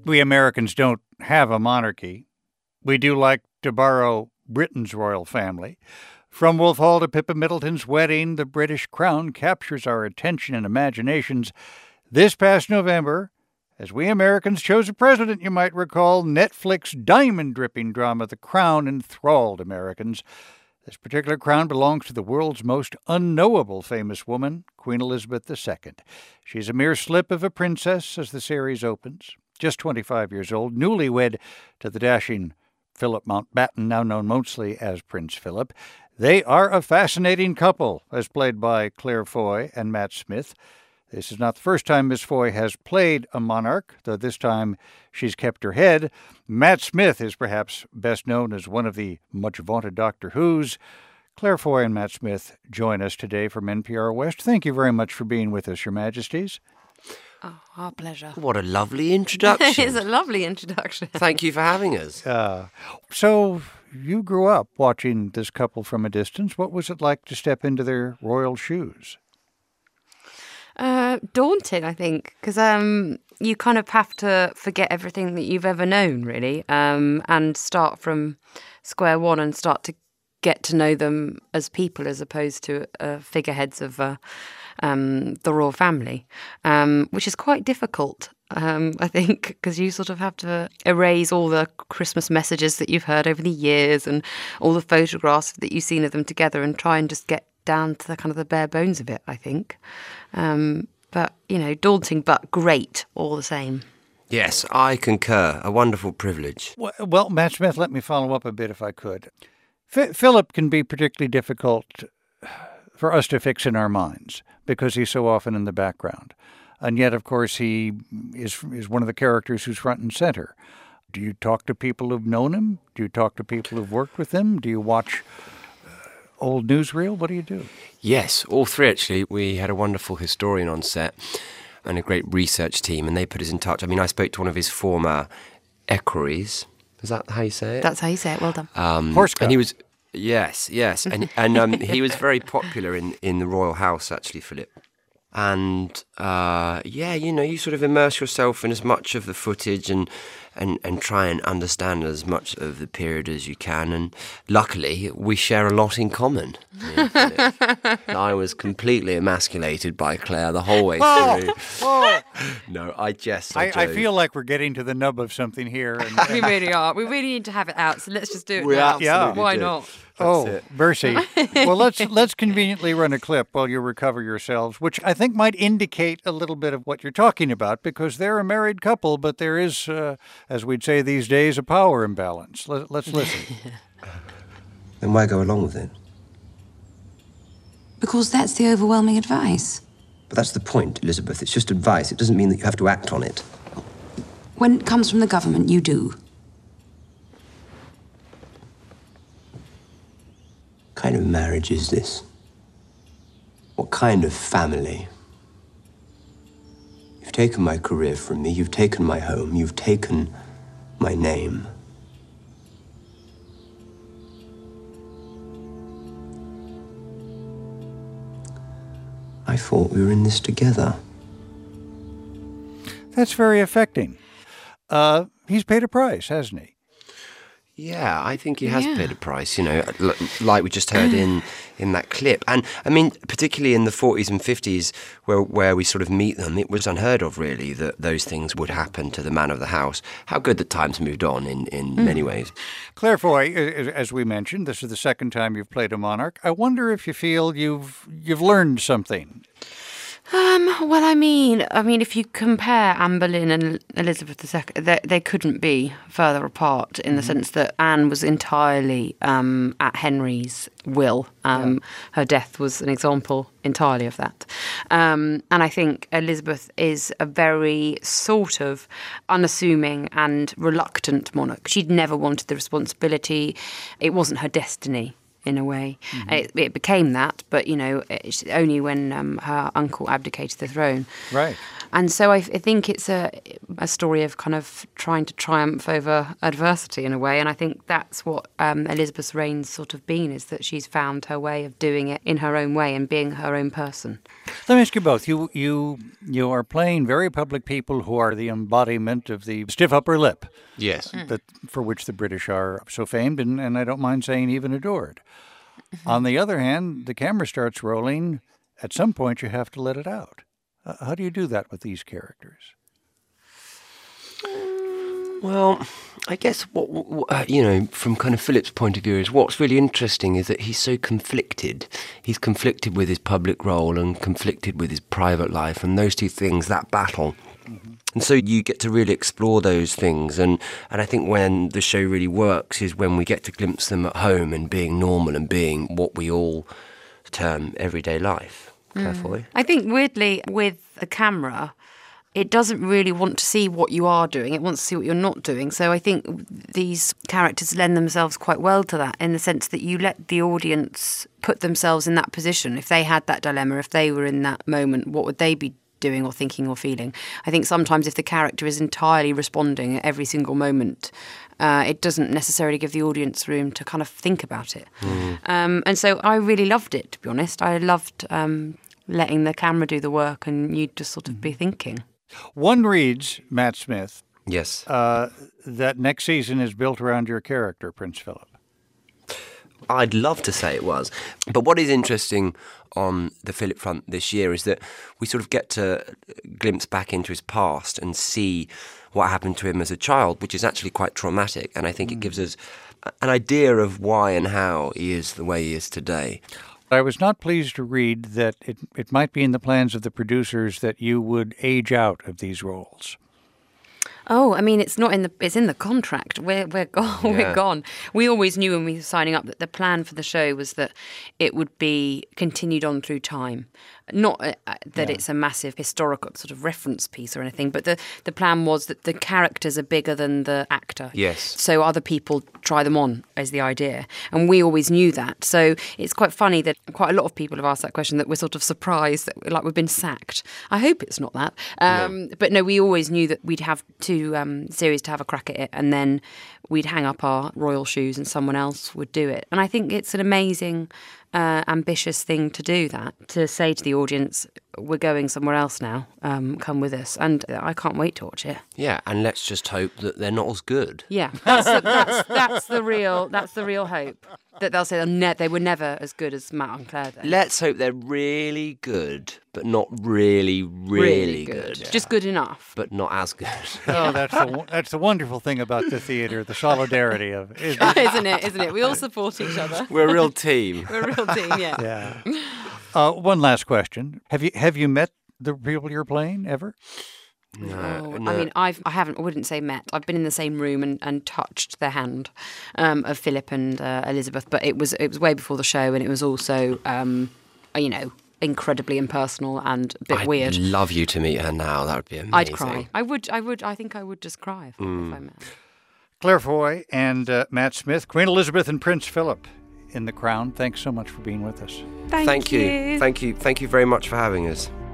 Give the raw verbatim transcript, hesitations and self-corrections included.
We Americans don't have a monarchy. We do like to borrow Britain's royal family. From Wolf Hall to Pippa Middleton's wedding, the British crown captures our attention and imaginations. This past November, as we Americans chose a president, you might recall, Netflix diamond-dripping drama The Crown enthralled Americans. This particular crown belongs to the world's most unknowable famous woman, Queen Elizabeth the Second. She's a mere slip of a princess as the series opens. Just twenty-five years old, newlywed to the dashing Philip Mountbatten, now known mostly as Prince Philip. They are a fascinating couple, as played by Claire Foy and Matt Smith. This is not the first time Miss Foy has played a monarch, though this time she's kept her head. Matt Smith is perhaps best known as one of the much-vaunted Doctor Who's. Claire Foy and Matt Smith join us today from N P R West. Thank you very much for being with us, Your Majesties. Oh, our pleasure. What a lovely introduction. It's a lovely introduction. Thank you for having us. Uh, so you grew up watching this couple from a distance. What was it like to step into their royal shoes? Uh, daunting, I think, because um, you kind of have to forget everything that you've ever known, really, um, and start from square one and start to get to know them as people as opposed to uh, figureheads of uh, um, the royal family, um, which is quite difficult, um, I think, because you sort of have to erase all the Christmas messages that you've heard over the years and all the photographs that you've seen of them together and try and just get down to the kind of the bare bones of it, I think. Um, but, you know, daunting but great all the same. Yes, I concur. A wonderful privilege. Well, well Matt Smith, let me follow up a bit if I could. F- Philip can be particularly difficult for us to fix in our minds because he's so often in the background. And yet, of course, he is is one of the characters who's front and center. Do you talk to people who've known him? Do you talk to people who've worked with him? Do you watch old newsreel? What do you do? Yes, all three actually. We had a wonderful historian on set and a great research team, and they put us in touch. I mean, I spoke to one of his former equerries. Is that how you say it? That's how you say it. Well done. Um, Horsecock. And he was, yes, yes, and and um, he was very popular in in the royal house, actually, Philip. And uh, yeah, you know, you sort of immerse yourself in as much of the footage and, and, and try and understand as much of the period as you can. And luckily, we share a lot in common. Yeah, I was completely emasculated by Claire the whole way through. Oh, No, I jest. I, I, I feel like we're getting to the nub of something here. And, We really are. We really need to have it out, so let's just do it We now. absolutely Yeah. Why do. not? oh, it. mercy. Well, let's let's conveniently run a clip while you recover yourselves, which I think might indicate a little bit of what you're talking about, because they're a married couple, but there is, uh, as we'd say these days, a power imbalance. Let, let's listen. Then why go along with it? Because that's the overwhelming advice. But that's the point, Elizabeth. It's just advice. It doesn't mean that you have to act on it. When it comes from the government, you do. What kind of marriage is this? What kind of family? You've taken my career from me. You've taken my home. You've taken my name. I thought we were in this together. That's very affecting. Uh, he's paid a price, hasn't he? Yeah, I think he has Yeah. paid a price, you know, l- like we just heard in, in that clip. And, I mean, particularly in the forties and fifties, where where we sort of meet them, it was unheard of, really, that those things would happen to the man of the house. How good that time's moved on in, in Mm. many ways. Claire Foy, a- as we mentioned, this is the second time you've played a monarch. I wonder if you feel you've you've learned something. Um, well, I mean, I mean, if you compare Anne Boleyn and Elizabeth the Second, they, they couldn't be further apart in the sense that Anne was entirely um, at Henry's will. Um, Her death was an example entirely of that. Um, and I think Elizabeth is a very sort of unassuming and reluctant monarch. She'd never wanted the responsibility. It wasn't her destiny in a way. Mm-hmm. It, it became that, but, you know, it's only when um, her uncle abdicated the throne. Right. And so I, I think it's a, a story of kind of trying to triumph over adversity in a way. And I think that's what um, Elizabeth's reign's sort of been, is that she's found her way of doing it in her own way and being her own person. Let me ask you both. You you you are playing very public people who are the embodiment of the stiff upper lip. Yes. Mm. That, for which the British are so famed and, and I don't mind saying even adored. Mm-hmm. On the other hand, the camera starts rolling. At some point, you have to let it out. Uh, how do you do that with these characters? Well, I guess what, what uh, you know, from kind of Philip's point of view, is what's really interesting is that he's so conflicted. He's conflicted with his public role and conflicted with his private life, and those two things, that battle. Mm-hmm. And so you get to really explore those things, and, and I think when the show really works is when we get to glimpse them at home and being normal and being what we all term everyday life. Claire Foy? I think weirdly with a camera, it doesn't really want to see what you are doing. It wants to see what you're not doing. So I think these characters lend themselves quite well to that, in the sense that you let the audience put themselves in that position. If they had that dilemma, if they were in that moment, what would they be doing or thinking or feeling? I think sometimes if the character is entirely responding at every single moment, uh, it doesn't necessarily give the audience room to kind of think about it. Mm. Um, and so I really loved it, to be honest. I loved um, letting the camera do the work and you'd just sort of be thinking. One reads, Matt Smith, Yes. uh, that next season is built around your character, Prince Philip. I'd love to say it was. But what is interesting on the Philip front this year is that we sort of get to glimpse back into his past and see what happened to him as a child, which is actually quite traumatic. And I think mm. it gives us an idea of why and how he is the way he is today. I was not pleased to read that it, it might be in the plans of the producers that you would age out of these roles. Oh, I mean, it's not in the it's in the contract. We're we're gone. Yeah. We're gone. We always knew when we were signing up that the plan for the show was that it would be continued on through time. Not uh, that yeah. it's a massive historical sort of reference piece or anything, but the, the plan was that the characters are bigger than the actor. Yes. So other people try them on, is the idea. And we always knew that. So it's quite funny that quite a lot of people have asked that question, that we're sort of surprised that like we've been sacked. I hope it's not that. Um, no. But no, we always knew that we'd have two um, series to have a crack at it, and then we'd hang up our royal shoes and someone else would do it. And I think it's an amazing, uh, ambitious thing to do that, to say to the audience, we're going somewhere else now, um, come with us. And I can't wait to watch it. Yeah, and let's just hope that they're not as good. Yeah, that's the, that's, that's the real that's the real hope, that they'll say ne- they were never as good as Matt and Claire. Though. Let's hope they're really good, but not really, really, really good. good. Yeah. Just good enough. But not as good. Oh, that's the, that's the wonderful thing about the theatre, the solidarity of it. Isn't it? Isn't it? Isn't it? We all support each other. We're a real team. We're a real team, yeah. Yeah. Uh, one last question. Have you have you met the people you're playing ever? No, oh, no. I mean, I've, I haven't, I wouldn't say met. I've been in the same room and, and touched the hand um, of Philip and uh, Elizabeth, but it was it was way before the show, and it was also, um, you know, incredibly impersonal and a bit I'd weird. I'd love you to meet her now. That would be amazing. I'd cry. I would. I would. I think I would just cry if, mm. if I met her. Claire Foy and uh, Matt Smith, Queen Elizabeth and Prince Philip in The Crown. Thanks so much for being with us. Thank, Thank you. you. Thank you. Thank you very much for having us.